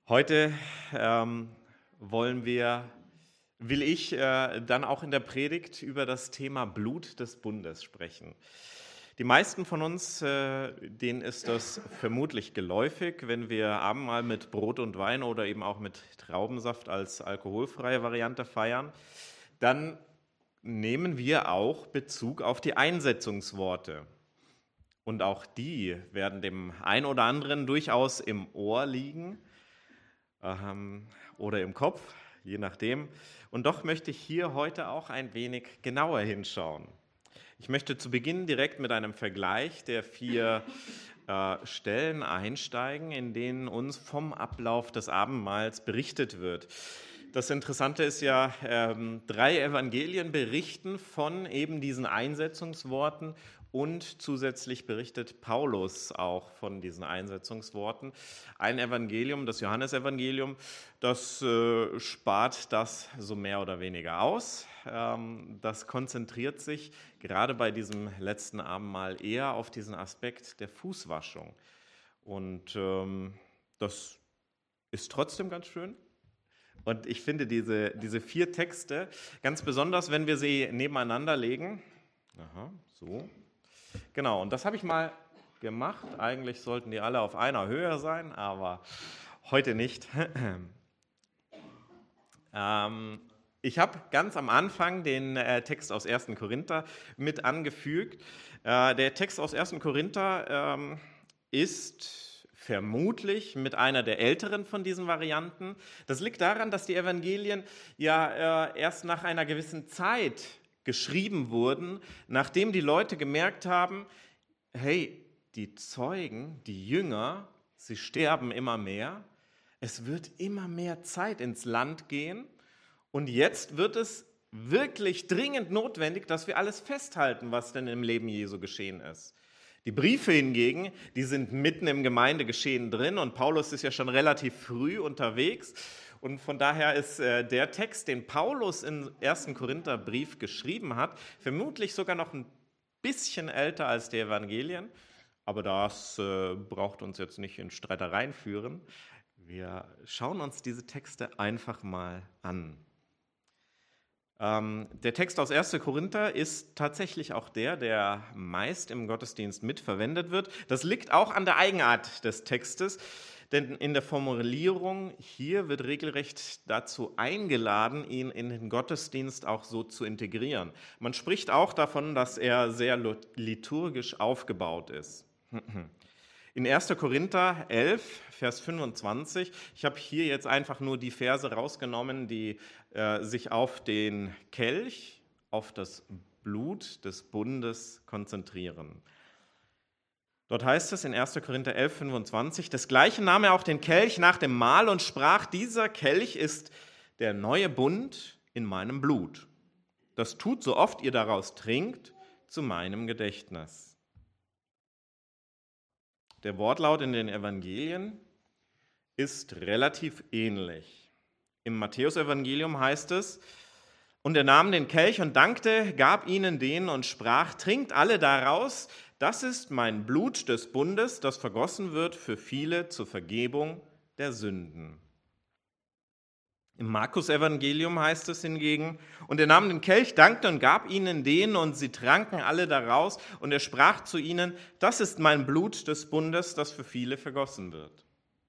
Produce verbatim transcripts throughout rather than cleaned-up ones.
Heute ähm, wollen wir, will ich äh, dann auch in der Predigt über das Thema Blut des Bundes sprechen. Die meisten von uns, äh, denen ist das vermutlich geläufig, wenn wir Abendmahl mit Brot und Wein oder eben auch mit Traubensaft als alkoholfreie Variante feiern, dann nehmen wir auch Bezug auf die Einsetzungsworte. Und auch die werden dem einen oder anderen durchaus im Ohr liegen ähm, oder im Kopf, je nachdem. Und doch möchte ich hier heute auch ein wenig genauer hinschauen. Ich möchte zu Beginn direkt mit einem Vergleich der vier äh, Stellen einsteigen, in denen uns vom Ablauf des Abendmahls berichtet wird. Das Interessante ist ja, ähm, drei Evangelien berichten von eben diesen Einsetzungsworten und zusätzlich berichtet Paulus auch von diesen Einsetzungsworten. Ein Evangelium, das Johannesevangelium, das äh, spart das so mehr oder weniger aus. Ähm, das konzentriert sich gerade bei diesem letzten Abendmahl eher auf diesen Aspekt der Fußwaschung. Und ähm, das ist trotzdem ganz schön. Und ich finde diese, diese vier Texte, ganz besonders, wenn wir sie nebeneinander legen. Aha, so. Genau, und das habe ich mal gemacht. Eigentlich sollten die alle auf einer Höhe sein, aber heute nicht. ähm, ich habe ganz am Anfang den äh, Text aus ersten Korinther mit angefügt. Äh, der Text aus ersten Korinther ähm, ist vermutlich mit einer der älteren von diesen Varianten. Das liegt daran, dass die Evangelien ja äh, erst nach einer gewissen Zeit geschrieben wurden, nachdem die Leute gemerkt haben, hey, die Zeugen, die Jünger, sie sterben immer mehr, es wird immer mehr Zeit ins Land gehen und jetzt wird es wirklich dringend notwendig, dass wir alles festhalten, was denn im Leben Jesu geschehen ist. Die Briefe hingegen, die sind mitten im Gemeindegeschehen drin und Paulus ist ja schon relativ früh unterwegs und von daher ist äh, der Text, den Paulus im ersten Korintherbrief geschrieben hat, vermutlich sogar noch ein bisschen älter als die Evangelien, aber das äh, braucht uns jetzt nicht in Streitereien führen. Wir schauen uns diese Texte einfach mal an. Der Text aus ersten Korinther ist tatsächlich auch der, der meist im Gottesdienst mitverwendet wird. Das liegt auch an der Eigenart des Textes, denn in der Formulierung hier wird regelrecht dazu eingeladen, ihn in den Gottesdienst auch so zu integrieren. Man spricht auch davon, dass er sehr liturgisch aufgebaut ist. In ersten Korinther elf, Vers fünfundzwanzig, ich habe hier jetzt einfach nur die Verse rausgenommen, die äh, sich auf den Kelch, auf das Blut des Bundes konzentrieren. Dort heißt es in ersten Korinther elf, fünfundzwanzig, desgleichen nahm er auch den Kelch nach dem Mahl und sprach, dieser Kelch ist der neue Bund in meinem Blut. Das tut, so oft ihr daraus trinkt, zu meinem Gedächtnis. Der Wortlaut in den Evangelien ist relativ ähnlich. Im Matthäusevangelium heißt es, und er nahm den Kelch und dankte, gab ihnen den und sprach, trinkt alle daraus, das ist mein Blut des Bundes, das vergossen wird für viele zur Vergebung der Sünden. Im Markus-Evangelium heißt es hingegen, und er nahm den Kelch, dankte und gab ihnen den, und sie tranken alle daraus, und er sprach zu ihnen, das ist mein Blut des Bundes, das für viele vergossen wird.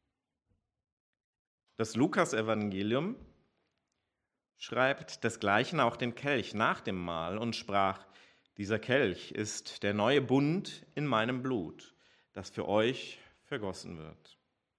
Das Lukas-Evangelium schreibt desgleichen auch den Kelch nach dem Mahl und sprach, dieser Kelch ist der neue Bund in meinem Blut, das für euch vergossen wird.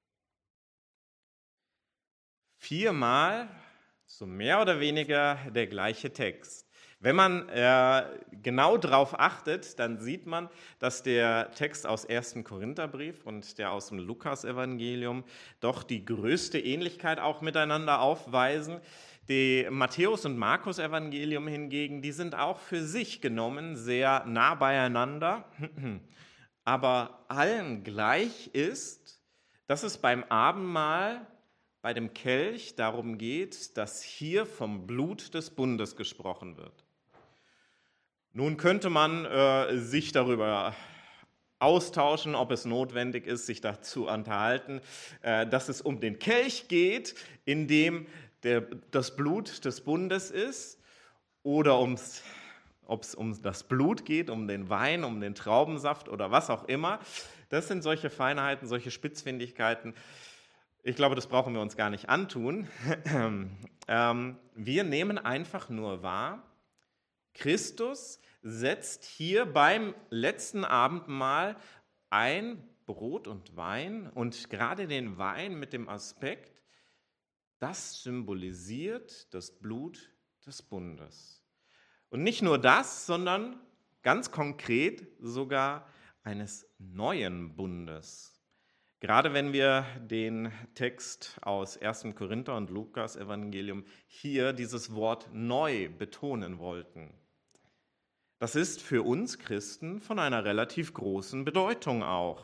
Viermal, so mehr oder weniger der gleiche Text. Wenn man äh, genau darauf achtet, dann sieht man, dass der Text aus ersten Korintherbrief und der aus dem Lukas-Evangelium doch die größte Ähnlichkeit auch miteinander aufweisen. Die Matthäus- und Markus-Evangelium hingegen, die sind auch für sich genommen sehr nah beieinander. Aber allen gleich ist, dass es beim Abendmahl bei dem Kelch darum geht, dass hier vom Blut des Bundes gesprochen wird. Nun könnte man äh, sich darüber austauschen, ob es notwendig ist, sich dazu unterhalten, äh, dass es um den Kelch geht, in dem der, das Blut des Bundes ist, oder ums, ob es um das Blut geht, um den Wein, um den Traubensaft oder was auch immer. Das sind solche Feinheiten, solche Spitzfindigkeiten. Ich glaube, das brauchen wir uns gar nicht antun. ähm, wir nehmen einfach nur wahr, Christus setzt hier beim letzten Abendmahl ein Brot und Wein und gerade den Wein mit dem Aspekt, das symbolisiert das Blut des Bundes. Und nicht nur das, sondern ganz konkret sogar eines neuen Bundes. Gerade wenn wir den Text aus ersten Korinther und Lukas Evangelium hier dieses Wort neu betonen wollten. Das ist für uns Christen von einer relativ großen Bedeutung auch.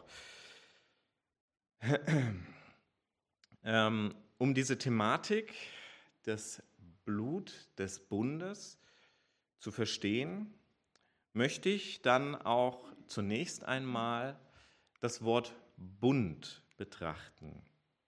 Um diese Thematik des Blut des Bundes zu verstehen, möchte ich dann auch zunächst einmal das Wort Bund betrachten.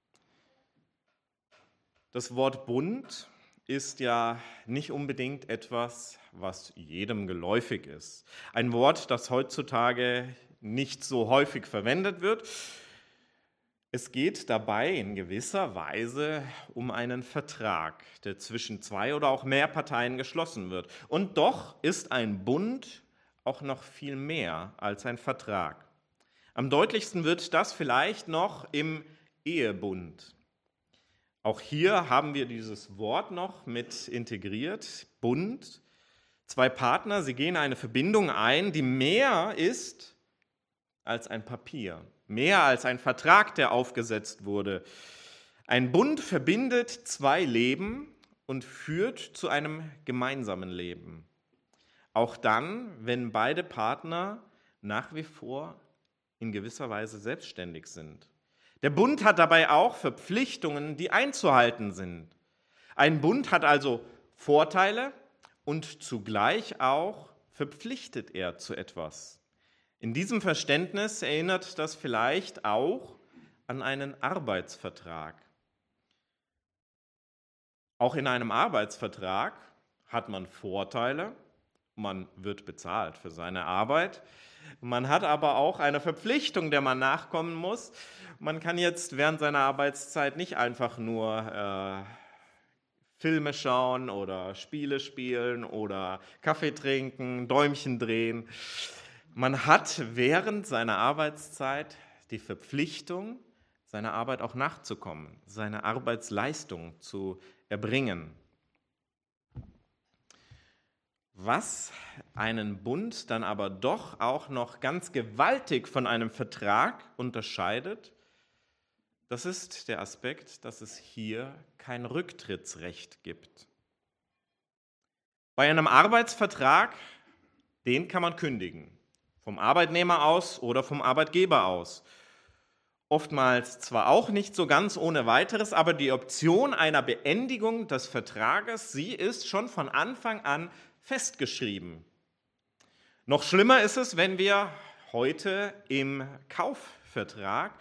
Das Wort Bund ist ja nicht unbedingt etwas, was jedem geläufig ist. Ein Wort, das heutzutage nicht so häufig verwendet wird. Es geht dabei in gewisser Weise um einen Vertrag, der zwischen zwei oder auch mehr Parteien geschlossen wird. Und doch ist ein Bund auch noch viel mehr als ein Vertrag. Am deutlichsten wird das vielleicht noch im Ehebund. Auch hier haben wir dieses Wort noch mit integriert, Bund. Zwei Partner, sie gehen eine Verbindung ein, die mehr ist als ein Papier, mehr als ein Vertrag, der aufgesetzt wurde. Ein Bund verbindet zwei Leben und führt zu einem gemeinsamen Leben. Auch dann, wenn beide Partner nach wie vor in gewisser Weise selbstständig sind. Der Bund hat dabei auch Verpflichtungen, die einzuhalten sind. Ein Bund hat also Vorteile und zugleich auch verpflichtet er zu etwas. In diesem Verständnis erinnert das vielleicht auch an einen Arbeitsvertrag. Auch in einem Arbeitsvertrag hat man Vorteile, man wird bezahlt für seine Arbeit. Man hat aber auch eine Verpflichtung, der man nachkommen muss. Man kann jetzt während seiner Arbeitszeit nicht einfach nur äh, Filme schauen oder Spiele spielen oder Kaffee trinken, Däumchen drehen. Man hat während seiner Arbeitszeit die Verpflichtung, seiner Arbeit auch nachzukommen, seine Arbeitsleistung zu erbringen. Was einen Bund dann aber doch auch noch ganz gewaltig von einem Vertrag unterscheidet, das ist der Aspekt, dass es hier kein Rücktrittsrecht gibt. Bei einem Arbeitsvertrag, den kann man kündigen, vom Arbeitnehmer aus oder vom Arbeitgeber aus. Oftmals zwar auch nicht so ganz ohne weiteres, aber die Option einer Beendigung des Vertrages, sie ist schon von Anfang an festgeschrieben. Noch schlimmer ist es, wenn wir heute im Kaufvertrag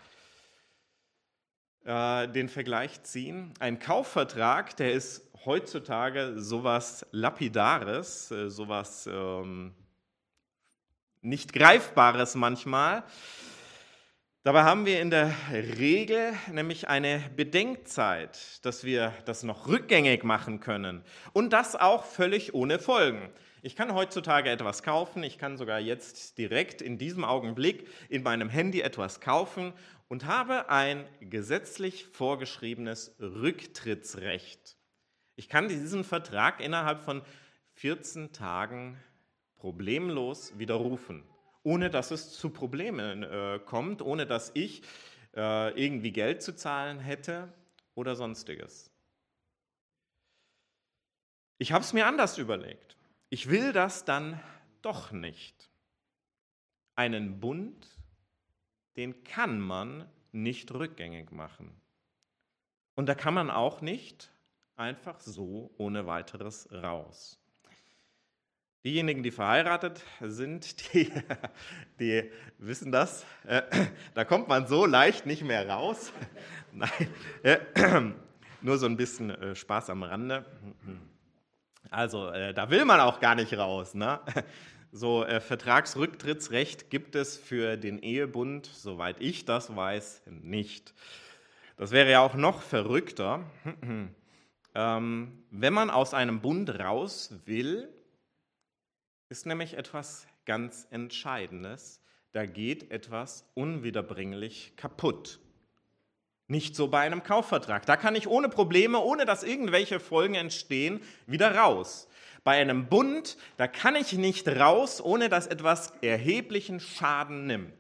äh, den Vergleich ziehen. Ein Kaufvertrag, der ist heutzutage sowas Lapidares, äh, sowas ähm, nicht Greifbares manchmal. Dabei haben wir in der Regel nämlich eine Bedenkzeit, dass wir das noch rückgängig machen können und das auch völlig ohne Folgen. Ich kann heutzutage etwas kaufen, ich kann sogar jetzt direkt in diesem Augenblick in meinem Handy etwas kaufen und habe ein gesetzlich vorgeschriebenes Rücktrittsrecht. Ich kann diesen Vertrag innerhalb von vierzehn Tagen problemlos widerrufen, ohne dass es zu Problemen äh, kommt, ohne dass ich äh, irgendwie Geld zu zahlen hätte oder sonstiges. Ich habe es mir anders überlegt. Ich will das dann doch nicht. Einen Bund, den kann man nicht rückgängig machen. Und da kann man auch nicht einfach so ohne weiteres raus. Diejenigen, die verheiratet sind, die, die wissen das. Äh, da kommt man so leicht nicht mehr raus. Nein, äh, nur so ein bisschen äh, Spaß am Rande. Also, äh, da will man auch gar nicht raus. Ne? So äh, Vertragsrücktrittsrecht gibt es für den Ehebund, soweit ich das weiß, nicht. Das wäre ja auch noch verrückter. ähm, wenn man aus einem Bund raus will, ist nämlich etwas ganz Entscheidendes. Da geht etwas unwiederbringlich kaputt. Nicht so bei einem Kaufvertrag. Da kann ich ohne Probleme, ohne dass irgendwelche Folgen entstehen, wieder raus. Bei einem Bund, da kann ich nicht raus, ohne dass etwas erheblichen Schaden nimmt.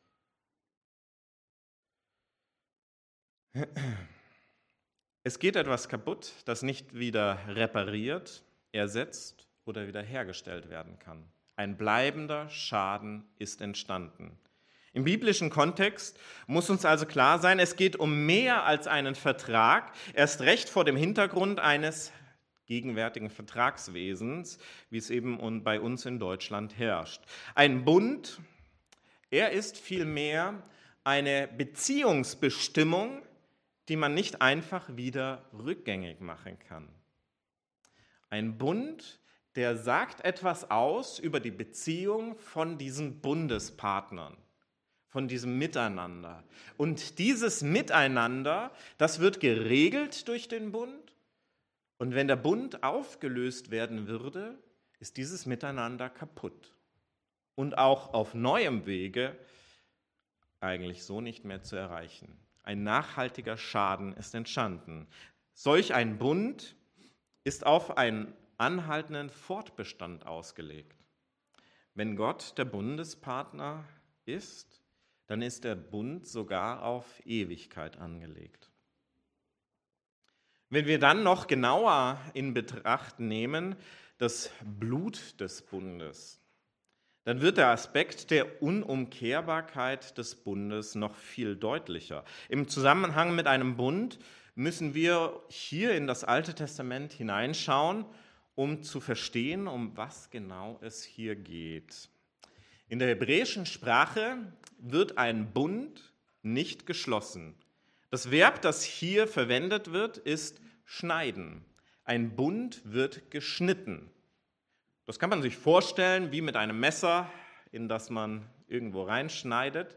Es geht etwas kaputt, das nicht wieder repariert, ersetzt oder wiederhergestellt werden kann. Ein bleibender Schaden ist entstanden. Im biblischen Kontext muss uns also klar sein, es geht um mehr als einen Vertrag, erst recht vor dem Hintergrund eines gegenwärtigen Vertragswesens, wie es eben bei uns in Deutschland herrscht. Ein Bund, er ist vielmehr eine Beziehungsbestimmung, die man nicht einfach wieder rückgängig machen kann. Ein Bund, der sagt etwas aus über die Beziehung von diesen Bundespartnern, von diesem Miteinander. Und dieses Miteinander, das wird geregelt durch den Bund. Und wenn der Bund aufgelöst werden würde, ist dieses Miteinander kaputt. Und auch auf neuem Wege eigentlich so nicht mehr zu erreichen. Ein nachhaltiger Schaden ist entstanden. Solch ein Bund ist auf einen anhaltenden Fortbestand ausgelegt. Wenn Gott der Bundespartner ist, dann ist der Bund sogar auf Ewigkeit angelegt. Wenn wir dann noch genauer in Betracht nehmen, das Blut des Bundes, dann wird der Aspekt der Unumkehrbarkeit des Bundes noch viel deutlicher. Im Zusammenhang mit einem Bund müssen wir hier in das Alte Testament hineinschauen, um zu verstehen, um was genau es hier geht. In der hebräischen Sprache wird ein Bund nicht geschlossen. Das Verb, das hier verwendet wird, ist schneiden. Ein Bund wird geschnitten. Das kann man sich vorstellen wie mit einem Messer, in das man irgendwo reinschneidet.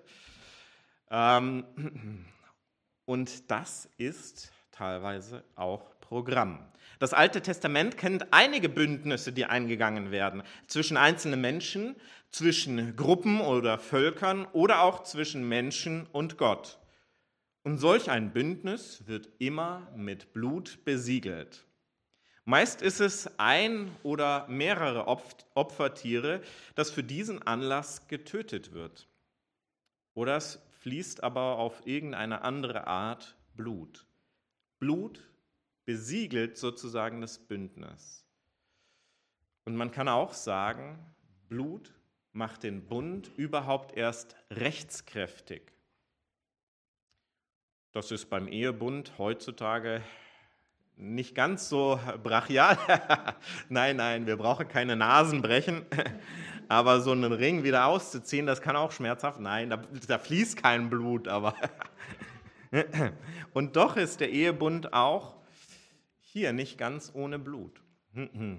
Und das ist teilweise auch Programm. Das Alte Testament kennt einige Bündnisse, die eingegangen werden, zwischen einzelnen Menschen, zwischen Gruppen oder Völkern oder auch zwischen Menschen und Gott. Und solch ein Bündnis wird immer mit Blut besiegelt. Meist ist es ein oder mehrere Opfertiere, das für diesen Anlass getötet wird. Oder es fließt aber auf irgendeine andere Art Blut. Blut besiegelt sozusagen das Bündnis. Und man kann auch sagen, Blut macht den Bund überhaupt erst rechtskräftig. Das ist beim Ehebund heutzutage nicht ganz so brachial. Nein, nein, wir brauchen keine Nasen brechen. Aber so einen Ring wieder auszuziehen, das kann auch schmerzhaft. Nein, da, da fließt kein Blut. Aber und doch ist der Ehebund auch hier nicht ganz ohne Blut. ähm,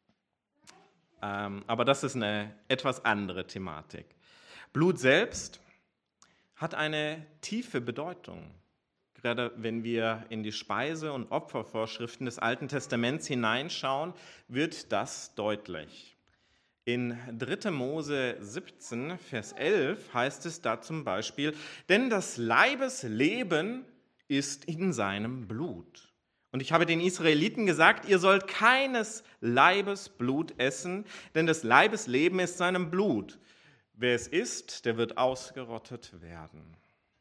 aber das ist eine etwas andere Thematik. Blut selbst hat eine tiefe Bedeutung. Gerade wenn wir in die Speise- und Opfervorschriften des Alten Testaments hineinschauen, wird das deutlich. In dritter Mose siebzehn, Vers elf heißt es da zum Beispiel, denn das Leibesleben ist in seinem Blut. Und ich habe den Israeliten gesagt, ihr sollt keines Leibes Blut essen, denn das Leibesleben ist seinem Blut. Wer es isst, der wird ausgerottet werden.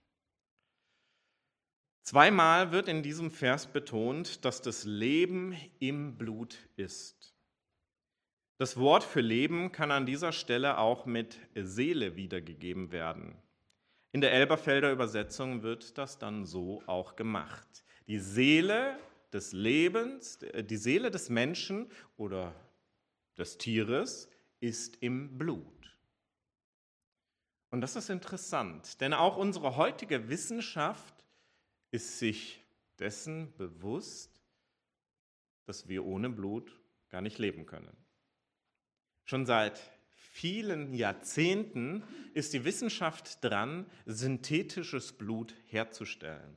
Zweimal wird in diesem Vers betont, dass das Leben im Blut ist. Das Wort für Leben kann an dieser Stelle auch mit Seele wiedergegeben werden. In der Elberfelder Übersetzung wird das dann so auch gemacht. Die Seele des Lebens, die Seele des Menschen oder des Tieres ist im Blut. Und das ist interessant, denn auch unsere heutige Wissenschaft ist sich dessen bewusst, dass wir ohne Blut gar nicht leben können. Schon seit vielen Jahrzehnten ist die Wissenschaft dran, synthetisches Blut herzustellen.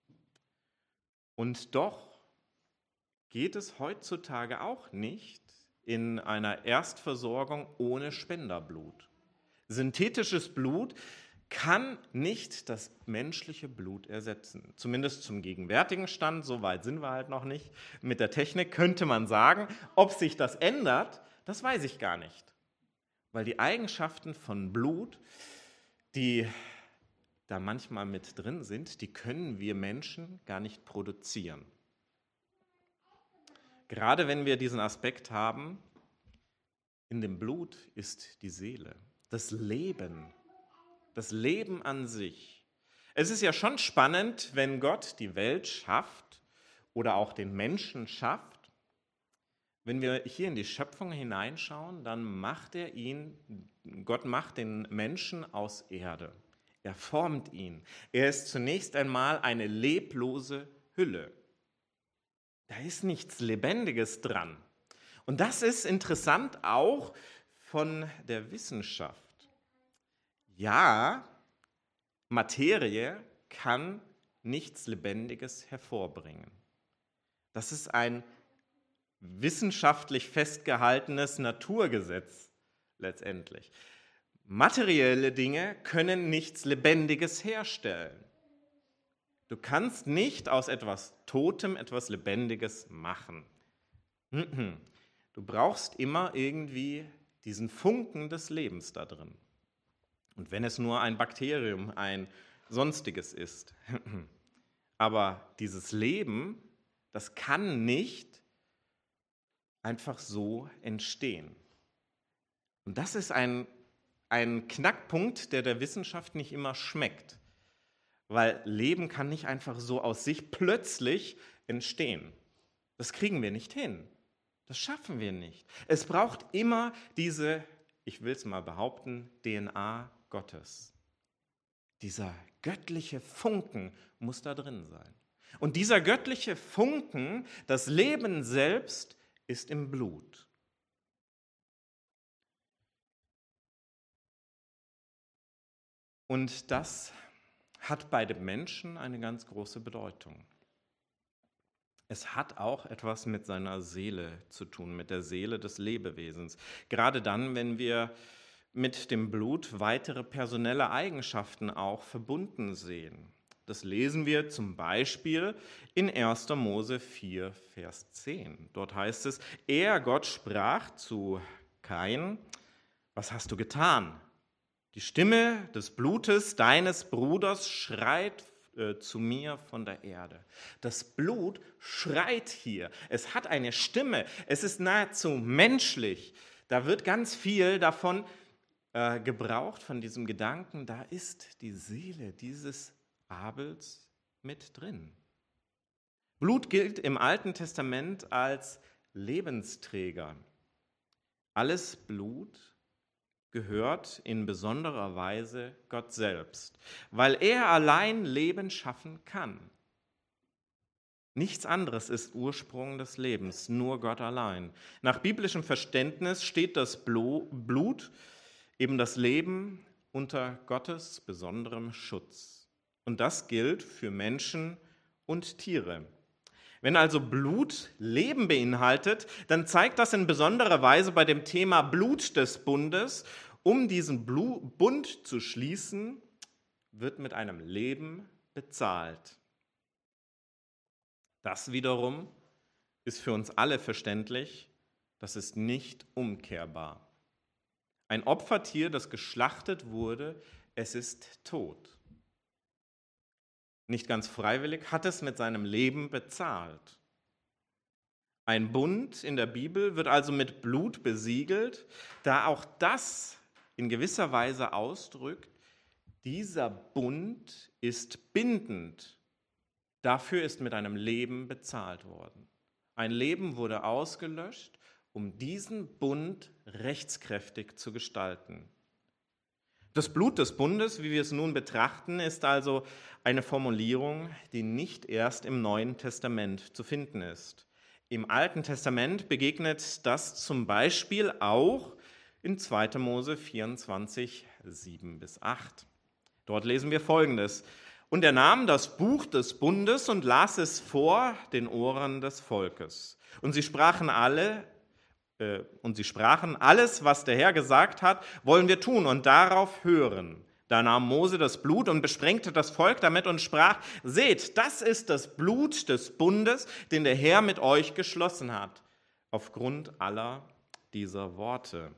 Und doch geht es heutzutage auch nicht in einer Erstversorgung ohne Spenderblut. Synthetisches Blut kann nicht das menschliche Blut ersetzen. Zumindest zum gegenwärtigen Stand, so weit sind wir halt noch nicht. Mit der Technik könnte man sagen, ob sich das ändert, das weiß ich gar nicht. Weil die Eigenschaften von Blut, die da manchmal mit drin sind, die können wir Menschen gar nicht produzieren. Gerade wenn wir diesen Aspekt haben, in dem Blut ist die Seele, das Leben, das Leben an sich. Es ist ja schon spannend, wenn Gott die Welt schafft oder auch den Menschen schafft. Wenn wir hier in die Schöpfung hineinschauen, dann macht er ihn, Gott macht den Menschen aus Erde. Er formt ihn. Er ist zunächst einmal eine leblose Hülle. Da ist nichts Lebendiges dran. Und das ist interessant auch von der Wissenschaft. Ja, Materie kann nichts Lebendiges hervorbringen. Das ist ein wissenschaftlich festgehaltenes Naturgesetz letztendlich. Materielle Dinge können nichts Lebendiges herstellen. Du kannst nicht aus etwas Totem etwas Lebendiges machen. Du brauchst immer irgendwie diesen Funken des Lebens da drin. Und wenn es nur ein Bakterium, ein sonstiges ist. Aber dieses Leben, das kann nicht einfach so entstehen. Und das ist ein, ein Knackpunkt, der der Wissenschaft nicht immer schmeckt. Weil Leben kann nicht einfach so aus sich plötzlich entstehen. Das kriegen wir nicht hin. Das schaffen wir nicht. Es braucht immer diese, ich will es mal behaupten, D N A Gottes. Dieser göttliche Funken muss da drin sein. Und dieser göttliche Funken, das Leben selbst, ist im Blut. Und das hat bei dem Menschen eine ganz große Bedeutung. Es hat auch etwas mit seiner Seele zu tun, mit der Seele des Lebewesens. Gerade dann, wenn wir mit dem Blut weitere personelle Eigenschaften auch verbunden sehen. Das lesen wir zum Beispiel in erster Mose vier, Vers zehn. Dort heißt es, er, Gott, sprach zu Kain, was hast du getan? Die Stimme des Blutes deines Bruders schreit äh, zu mir von der Erde. Das Blut schreit hier. Es hat eine Stimme. Es ist nahezu menschlich. Da wird ganz viel davon äh, gebraucht, von diesem Gedanken, da ist die Seele dieses Abels mit drin. Blut gilt im Alten Testament als Lebensträger. Alles Blut gehört in besonderer Weise Gott selbst, weil er allein Leben schaffen kann. Nichts anderes ist Ursprung des Lebens, nur Gott allein. Nach biblischem Verständnis steht das Blut, eben das Leben, unter Gottes besonderem Schutz. Und das gilt für Menschen und Tiere. Wenn also Blut Leben beinhaltet, dann zeigt das in besonderer Weise bei dem Thema Blut des Bundes, um diesen Bund zu schließen, wird mit einem Leben bezahlt. Das wiederum ist für uns alle verständlich, das ist nicht umkehrbar. Ein Opfertier, das geschlachtet wurde, es ist tot. Nicht ganz freiwillig, hat es mit seinem Leben bezahlt. Ein Bund in der Bibel wird also mit Blut besiegelt, da auch das in gewisser Weise ausdrückt, dieser Bund ist bindend. Dafür ist mit einem Leben bezahlt worden. Ein Leben wurde ausgelöscht um diesen Bund rechtskräftig zu gestalten. Das Blut des Bundes, wie wir es nun betrachten, ist also eine Formulierung, die nicht erst im Neuen Testament zu finden ist. Im Alten Testament begegnet das zum Beispiel auch in zweiter Mose vierundzwanzig, sieben bis acht. Dort lesen wir Folgendes: Und er nahm das Buch des Bundes und las es vor den Ohren des Volkes. Und sie sprachen alle, äh, und sie sprachen, alles, was der Herr gesagt hat, wollen wir tun und darauf hören. Da nahm Mose das Blut und besprengte das Volk damit und sprach, seht, das ist das Blut des Bundes, den der Herr mit euch geschlossen hat, aufgrund aller dieser Worte.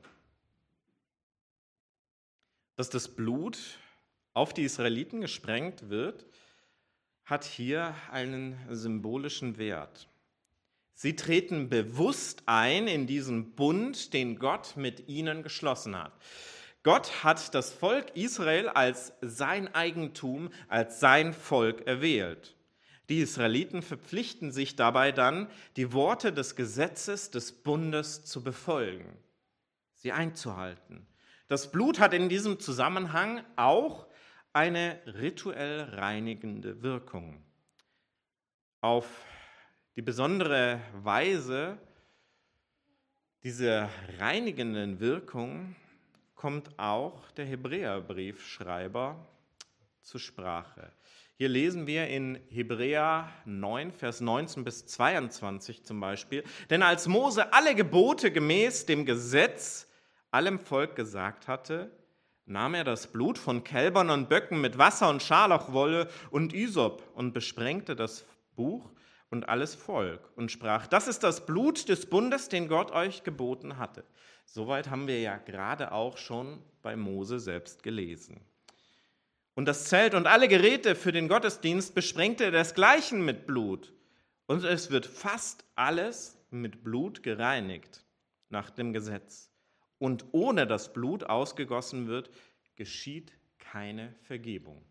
Dass das Blut auf die Israeliten gesprengt wird, hat hier einen symbolischen Wert. Sie treten bewusst ein in diesen Bund, den Gott mit ihnen geschlossen hat. Gott hat das Volk Israel als sein Eigentum, als sein Volk erwählt. Die Israeliten verpflichten sich dabei dann, die Worte des Gesetzes des Bundes zu befolgen, sie einzuhalten. Das Blut hat in diesem Zusammenhang auch eine rituell reinigende Wirkung. Auf die besondere Weise dieser reinigenden Wirkung kommt auch der Hebräerbriefschreiber zur Sprache. Hier lesen wir in Hebräer neun, Vers neunzehn bis zweiundzwanzig zum Beispiel, denn als Mose alle Gebote gemäß dem Gesetz allem Volk gesagt hatte, nahm er das Blut von Kälbern und Böcken mit Wasser und Scharlachwolle und Isop und besprengte das Buch und alles Volk und sprach, das ist das Blut des Bundes, den Gott euch geboten hatte. Soweit haben wir ja gerade auch schon bei Mose selbst gelesen. Und das Zelt und alle Geräte für den Gottesdienst besprengte er desgleichen mit Blut. Und es wird fast alles mit Blut gereinigt nach dem Gesetz. Und ohne dass Blut ausgegossen wird, geschieht keine Vergebung.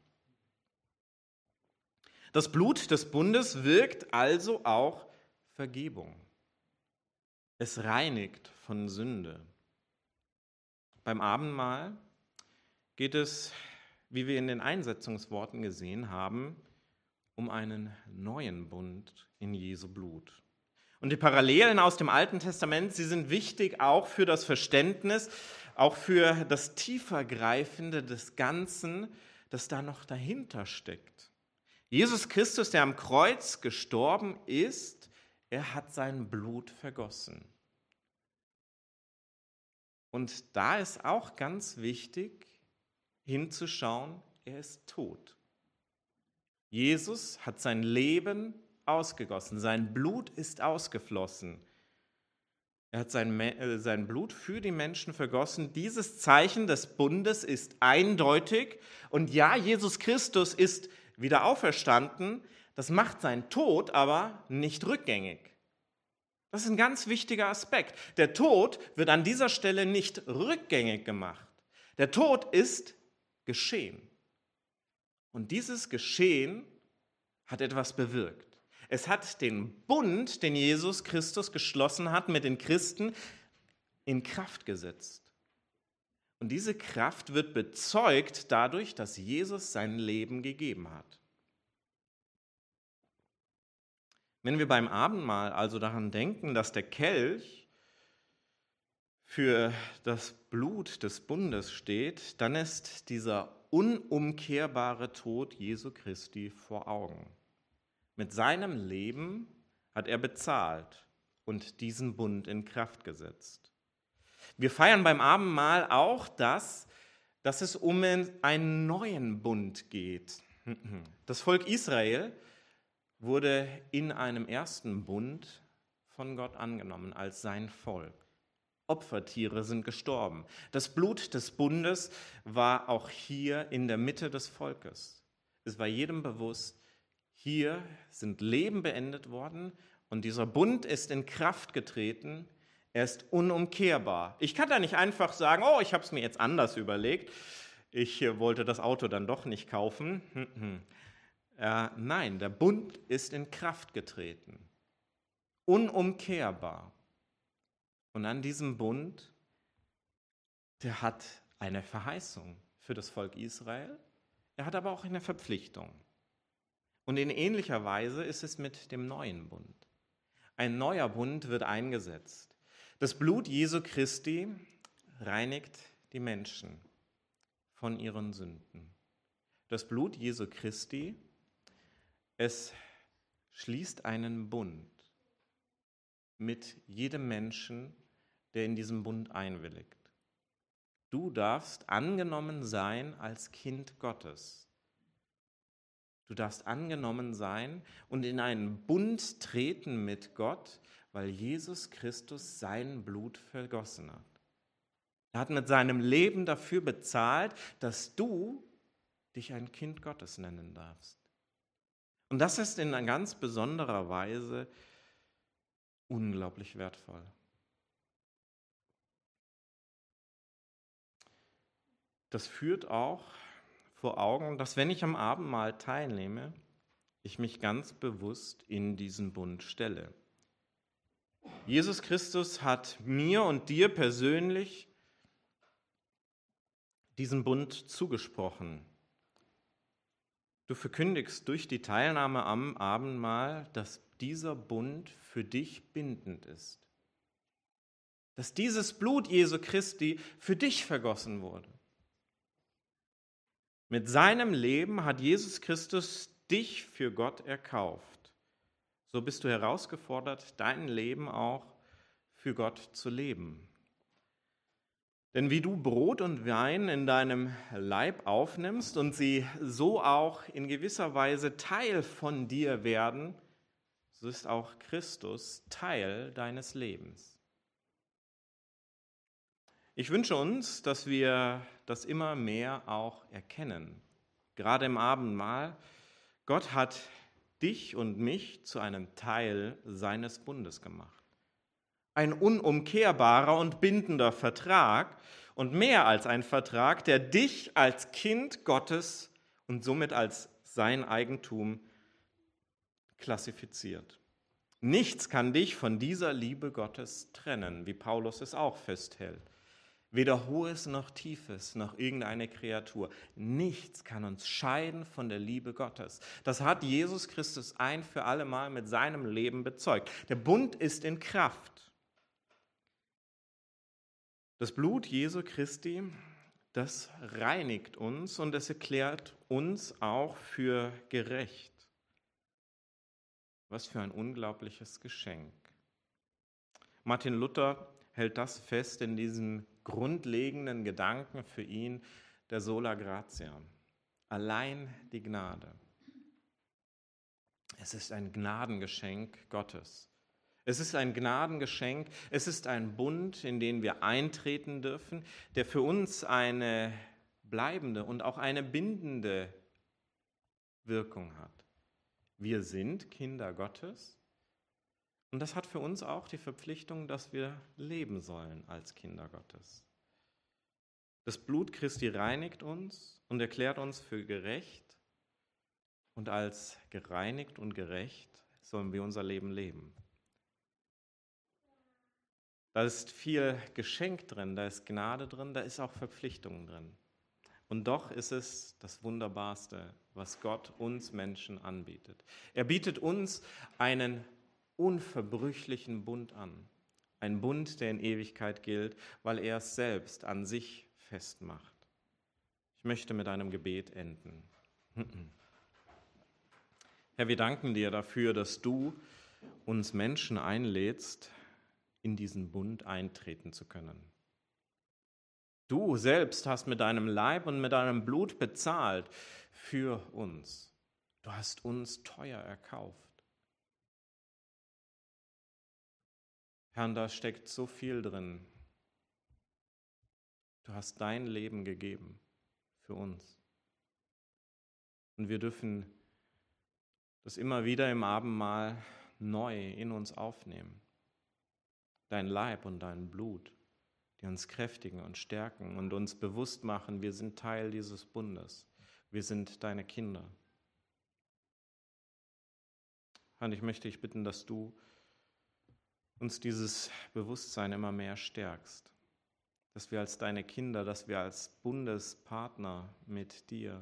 Das Blut des Bundes wirkt also auch Vergebung. Es reinigt von Sünde. Beim Abendmahl geht es, wie wir in den Einsetzungsworten gesehen haben, um einen neuen Bund in Jesu Blut. Und die Parallelen aus dem Alten Testament, sie sind wichtig auch für das Verständnis, auch für das Tiefergreifende des Ganzen, das da noch dahinter steckt. Jesus Christus, der am Kreuz gestorben ist, er hat sein Blut vergossen. Und da ist auch ganz wichtig, hinzuschauen, er ist tot. Jesus hat sein Leben ausgegossen, sein Blut ist ausgeflossen. Er hat sein, äh, sein Blut für die Menschen vergossen. Dieses Zeichen des Bundes ist eindeutig. Und ja, Jesus Christus ist wieder auferstanden. Das macht sein Tod aber nicht rückgängig. Das ist ein ganz wichtiger Aspekt. Der Tod wird an dieser Stelle nicht rückgängig gemacht. Der Tod ist geschehen. Und dieses Geschehen hat etwas bewirkt. Es hat den Bund, den Jesus Christus geschlossen hat mit den Christen, in Kraft gesetzt. Und diese Kraft wird bezeugt dadurch, dass Jesus sein Leben gegeben hat. Wenn wir beim Abendmahl also daran denken, dass der Kelch für das Blut des Bundes steht, dann ist dieser unumkehrbare Tod Jesu Christi vor Augen. Mit seinem Leben hat er bezahlt und diesen Bund in Kraft gesetzt. Wir feiern beim Abendmahl auch das, dass es um einen neuen Bund geht. Das Volk Israel wurde in einem ersten Bund von Gott angenommen als sein Volk. Opfertiere sind gestorben. Das Blut des Bundes war auch hier in der Mitte des Volkes. Es war jedem bewusst, hier sind Leben beendet worden und dieser Bund ist in Kraft getreten. Er ist unumkehrbar. Ich kann da nicht einfach sagen, oh, ich habe es mir jetzt anders überlegt. Ich wollte das Auto dann doch nicht kaufen. Äh, nein, der Bund ist in Kraft getreten. Unumkehrbar. Und an diesem Bund, der hat eine Verheißung für das Volk Israel, er hat aber auch eine Verpflichtung. Und in ähnlicher Weise ist es mit dem neuen Bund. Ein neuer Bund wird eingesetzt. Das Blut Jesu Christi reinigt die Menschen von ihren Sünden. Das Blut Jesu Christi, es schließt einen Bund mit jedem Menschen, der in diesem Bund einwilligt. Du darfst angenommen sein als Kind Gottes. Du darfst angenommen sein und in einen Bund treten mit Gott, weil Jesus Christus sein Blut vergossen hat. Er hat mit seinem Leben dafür bezahlt, dass du dich ein Kind Gottes nennen darfst. Und das ist in ganz besonderer Weise unglaublich wertvoll. Das führt auch vor Augen, dass wenn ich am Abendmahl teilnehme, ich mich ganz bewusst in diesen Bund stelle. Jesus Christus hat mir und dir persönlich diesen Bund zugesprochen. Du verkündigst durch die Teilnahme am Abendmahl, dass dieser Bund für dich bindend ist. Dass dieses Blut Jesu Christi für dich vergossen wurde. Mit seinem Leben hat Jesus Christus dich für Gott erkauft. So bist du herausgefordert, dein Leben auch für Gott zu leben. Denn wie du Brot und Wein in deinem Leib aufnimmst und sie so auch in gewisser Weise Teil von dir werden, so ist auch Christus Teil deines Lebens. Ich wünsche uns, dass wir das immer mehr auch erkennen. Gerade im Abendmahl, Gott hat dich und mich zu einem Teil seines Bundes gemacht. Ein unumkehrbarer und bindender Vertrag und mehr als ein Vertrag, der dich als Kind Gottes und somit als sein Eigentum klassifiziert. Nichts kann dich von dieser Liebe Gottes trennen, wie Paulus es auch festhält. Weder Hohes noch Tiefes, noch irgendeine Kreatur. Nichts kann uns scheiden von der Liebe Gottes. Das hat Jesus Christus ein für alle Mal mit seinem Leben bezeugt. Der Bund ist in Kraft. Das Blut Jesu Christi, das reinigt uns und es erklärt uns auch für gerecht. Was für ein unglaubliches Geschenk. Martin Luther hält das fest in diesem grundlegenden Gedanken für ihn, der Sola Gratia. Allein die Gnade. Es ist ein Gnadengeschenk Gottes. Es ist ein Gnadengeschenk, es ist ein Bund, in den wir eintreten dürfen, der für uns eine bleibende und auch eine bindende Wirkung hat. Wir sind Kinder Gottes. Und das hat für uns auch die Verpflichtung, dass wir leben sollen als Kinder Gottes. Das Blut Christi reinigt uns und erklärt uns für gerecht. Und als gereinigt und gerecht sollen wir unser Leben leben. Da ist viel Geschenk drin, da ist Gnade drin, da ist auch Verpflichtung drin. Und doch ist es das Wunderbarste, was Gott uns Menschen anbietet. Er bietet uns einen unverbrüchlichen Bund an. Ein Bund, der in Ewigkeit gilt, weil er es selbst an sich festmacht. Ich möchte mit einem Gebet enden. Herr, wir danken dir dafür, dass du uns Menschen einlädst, in diesen Bund eintreten zu können. Du selbst hast mit deinem Leib und mit deinem Blut bezahlt für uns. Du hast uns teuer erkauft. Herr, da steckt so viel drin. Du hast dein Leben gegeben für uns. Und wir dürfen das immer wieder im Abendmahl neu in uns aufnehmen. Dein Leib und dein Blut, die uns kräftigen und stärken und uns bewusst machen, wir sind Teil dieses Bundes. Wir sind deine Kinder. Herr, ich möchte dich bitten, dass du uns dieses Bewusstsein immer mehr stärkst, dass wir als deine Kinder, dass wir als Bundespartner mit dir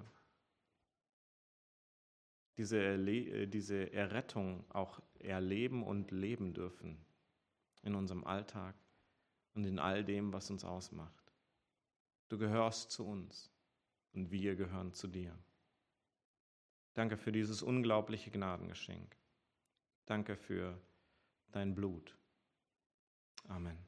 diese, Erle- diese Errettung auch erleben und leben dürfen in unserem Alltag und in all dem, was uns ausmacht. Du gehörst zu uns und wir gehören zu dir. Danke für dieses unglaubliche Gnadengeschenk. Danke für dein Blut. Amen.